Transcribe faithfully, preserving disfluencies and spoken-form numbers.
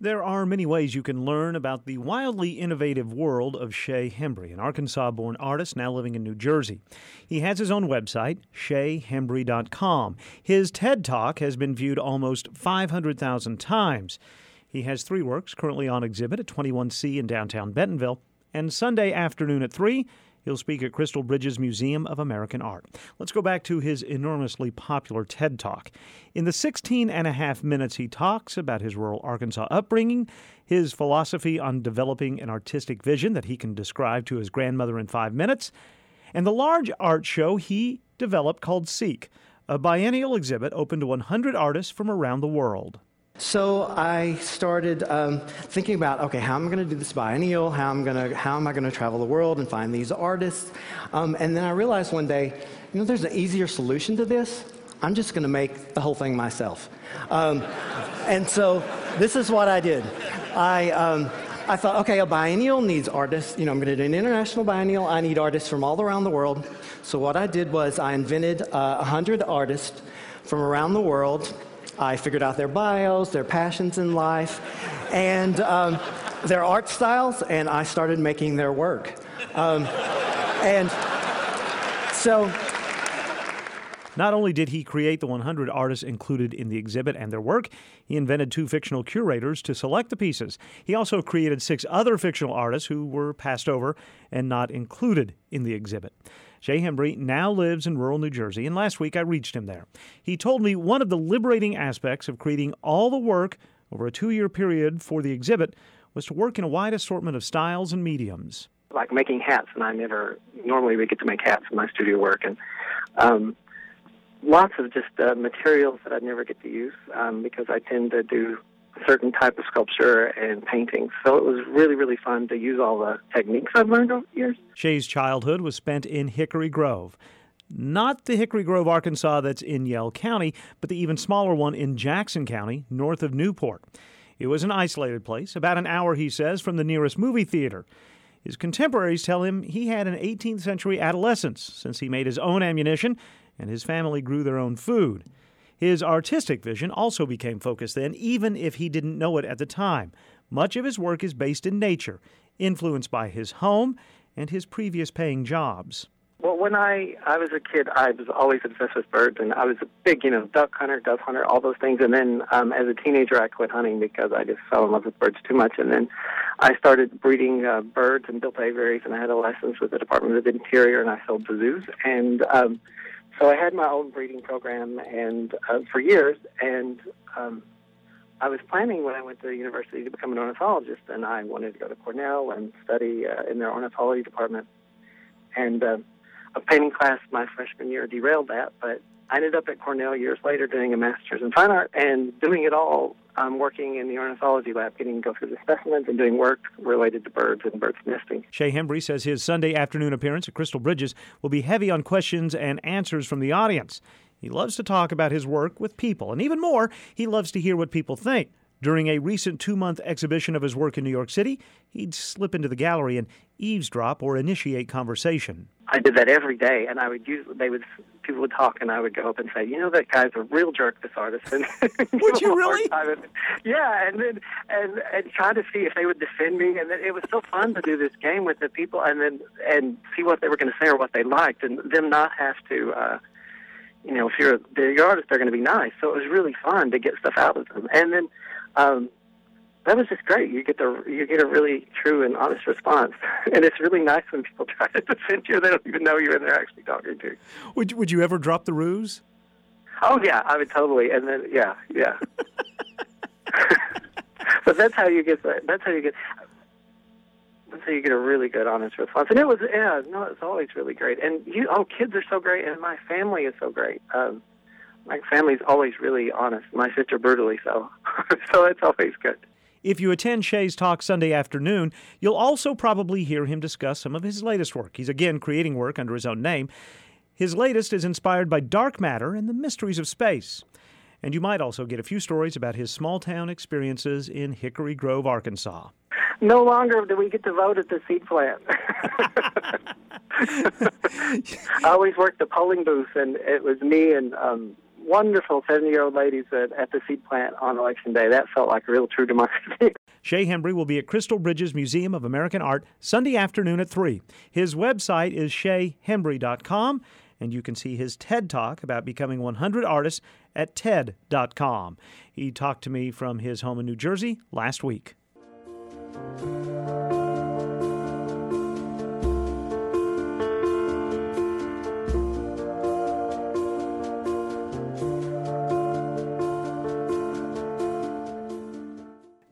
There are many ways you can learn about the wildly innovative world of Shay Hembree, an Arkansas-born artist now living in New Jersey. He has his own website, shay hembree dot com. His TED Talk has been viewed almost five hundred thousand times. He has three works currently on exhibit at twenty-one C in downtown Bentonville, and Sunday afternoon at three, he'll speak at Crystal Bridges Museum of American Art. Let's go back to his enormously popular TED Talk. In the sixteen and a half minutes, he talks about his rural Arkansas upbringing, his philosophy on developing an artistic vision that he can describe to his grandmother in five minutes, and the large art show he developed called Seek, a biennial exhibit open to one hundred artists from around the world. So I started um, thinking about, okay, how am I going to do this biennial? How am I going to how am I going to travel the world and find these artists? Um, and then I realized one day, you know, there's an easier solution to this. I'm just going to make the whole thing myself. Um, and so this is what I did. I um, I thought, okay, a biennial needs artists. You know, I'm going to do an international biennial. I need artists from all around the world. So what I did was I invented uh, one hundred artists from around the world. I figured out their bios, their passions in life, and um, their art styles, and I started making their work. Um, and so... Not only did he create the one hundred artists included in the exhibit and their work, he invented two fictional curators to select the pieces. He also created six other fictional artists who were passed over and not included in the exhibit. Shay Hembree now lives in rural New Jersey, and last week I reached him there. He told me one of the liberating aspects of creating all the work over a two-year period for the exhibit was to work in a wide assortment of styles and mediums. Like making hats, and I never, normally we get to make hats in my studio work, and um, lots of just uh, materials that I never get to use um, because I tend to do a certain type of sculpture and painting. So it was really, really fun to use all the techniques I've learned over the years. Shay's childhood was spent in Hickory Grove. Not the Hickory Grove, Arkansas that's in Yell County, but the even smaller one in Jackson County, north of Newport. It was an isolated place, about an hour, he says, from the nearest movie theater. His contemporaries tell him he had an eighteenth century adolescence since he made his own ammunition and his family grew their own food. His artistic vision also became focused then, even if he didn't know it at the time. Much of his work is based in nature, influenced by his home and his previous paying jobs. Well, when I, I was a kid, I was always obsessed with birds, and I was a big, you know, duck hunter, dove hunter, all those things. And then um, as a teenager, I quit hunting because I just fell in love with birds too much. And then I started breeding uh, birds and built aviaries, and I had a license with the Department of the Interior, and I sold to zoos. And um, so I had my own breeding program and uh, for years, and um, I was planning when I went to the university to become an ornithologist, and I wanted to go to Cornell and study uh, in their ornithology department. And uh, a painting class my freshman year derailed that, but I ended up at Cornell years later doing a master's in fine art and doing it all, um, working in the ornithology lab, getting to go through the specimens and doing work related to birds and birds nesting. Shay Hembree says his Sunday afternoon appearance at Crystal Bridges will be heavy on questions and answers from the audience. He loves to talk about his work with people, and even more, he loves to hear what people think. During a recent two-month exhibition of his work in New York City, he'd slip into the gallery and eavesdrop or initiate conversation. I did that every day, and I would use, they would, people would talk, and I would go up and say, you know, that guy's a real jerk, this artist. And would you really? And, yeah, and then and, and try to see if they would defend me, and then it was so fun to do this game with the people, and then and see what they were going to say or what they liked, and them not have to. Uh, you know, if you're they're your artist, they're going to be nice. So it was really fun to get stuff out of them, and then. Um, that was just great. You get the you get a really true and honest response, and it's really nice when people try to defend you. They don't even know you, and they're actually talking to you. Would Would you ever drop the ruse? Oh yeah, I would totally. And then yeah, yeah. But that's how you get the, that's how you get that's how you get a really good, honest response. And it was yeah, no, it's always really great. And you, oh, kids are so great, and my family is so great. Um, My family's always really honest. My sister brutally so. So it's always good. If you attend Shay's talk Sunday afternoon, you'll also probably hear him discuss some of his latest work. He's again creating work under his own name. His latest is inspired by dark matter and the mysteries of space. And you might also get a few stories about his small-town experiences in Hickory Grove, Arkansas. No longer do we get to vote at the seed plant. I always worked the polling booth, and it was me and um, wonderful seventy-year-old ladies at, at the seed plant on Election Day. That felt like a real true democracy. Shay Hembree will be at Crystal Bridges Museum of American Art Sunday afternoon at three. His website is shay hembree dot com, and you can see his TED Talk about becoming one hundred artists at ted dot com. He talked to me from his home in New Jersey last week.